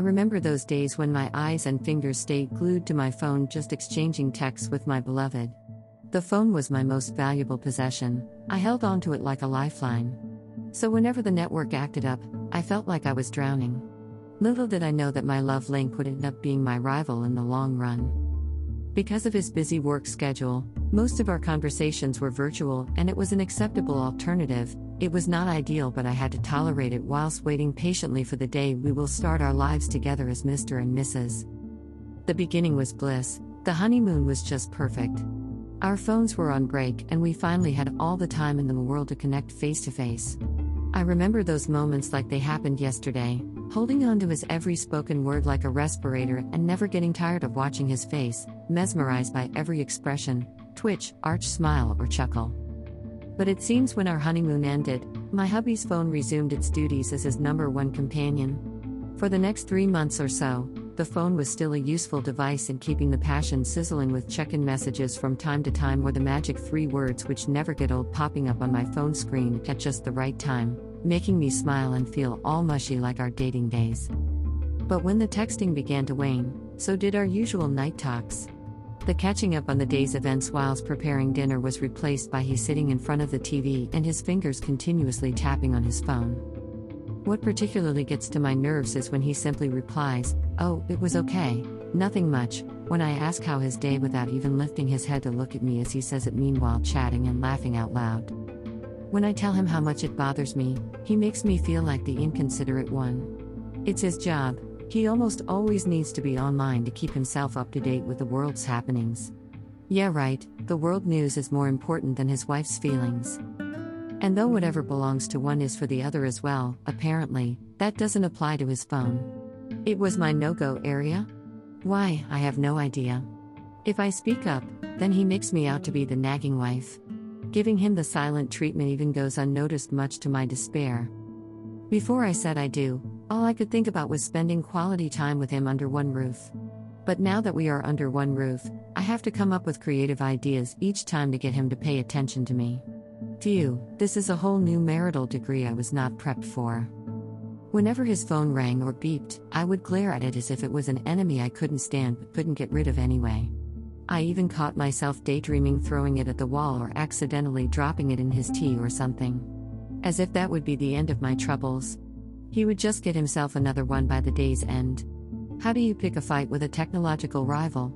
remember those days when my eyes and fingers stayed glued to my phone, just exchanging texts with my beloved. The phone was my most valuable possession. I held onto it like a lifeline. So whenever the network acted up, I felt like I was drowning. Little did I know that my love link would end up being my rival in the long run. Because of his busy work schedule, most of our conversations were virtual, and it was an acceptable alternative. It was not ideal, but I had to tolerate it whilst waiting patiently for the day we will start our lives together as Mr. and Mrs. The beginning was bliss. The honeymoon was just perfect. Our phones were on break, and we finally had all the time in the world to connect face to face. I remember those moments like they happened yesterday, holding on to his every spoken word like a respirator and never getting tired of watching his face, mesmerized by every expression, twitch, arch smile, or chuckle. But it seems when our honeymoon ended, my hubby's phone resumed its duties as his number one companion. For the next 3 months or so, the phone was still a useful device in keeping the passion sizzling with check-in messages from time to time, or the magic 3 words which never get old popping up on my phone screen at just the right time, making me smile and feel all mushy like our dating days. But when the texting began to wane, so did our usual night talks. The catching up on the day's events whilst preparing dinner was replaced by he sitting in front of the TV and his fingers continuously tapping on his phone. What particularly gets to my nerves is when he simply replies, "Oh, it was okay, nothing much," when I ask how his day without even lifting his head to look at me as he says it, meanwhile chatting and laughing out loud. When I tell him how much it bothers me, he makes me feel like the inconsiderate one. It's his job. He almost always needs to be online to keep himself up to date with the world's happenings. Yeah, right, the world news is more important than his wife's feelings. And though whatever belongs to one is for the other as well, apparently, that doesn't apply to his phone. It was my no-go area? Why, I have no idea. If I speak up, then he makes me out to be the nagging wife. Giving him the silent treatment even goes unnoticed, much to my despair. Before I said I do, all I could think about was spending quality time with him under one roof. But now that we are under one roof, I have to come up with creative ideas each time to get him to pay attention to me. Phew, this is a whole new marital degree I was not prepped for. Whenever his phone rang or beeped, I would glare at it as if it was an enemy I couldn't stand but couldn't get rid of anyway. I even caught myself daydreaming throwing it at the wall or accidentally dropping it in his tea or something. As if that would be the end of my troubles. He would just get himself another one by the day's end. How do you pick a fight with a technological rival?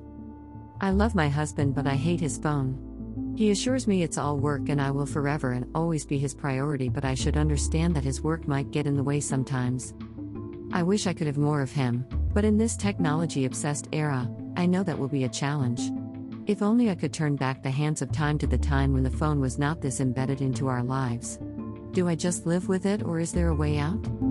I love my husband, but I hate his phone. He assures me it's all work and I will forever and always be his priority, but I should understand that his work might get in the way sometimes. I wish I could have more of him, but in this technology-obsessed era, I know that will be a challenge. If only I could turn back the hands of time to the time when the phone was not this embedded into our lives. Do I just live with it, or is there a way out?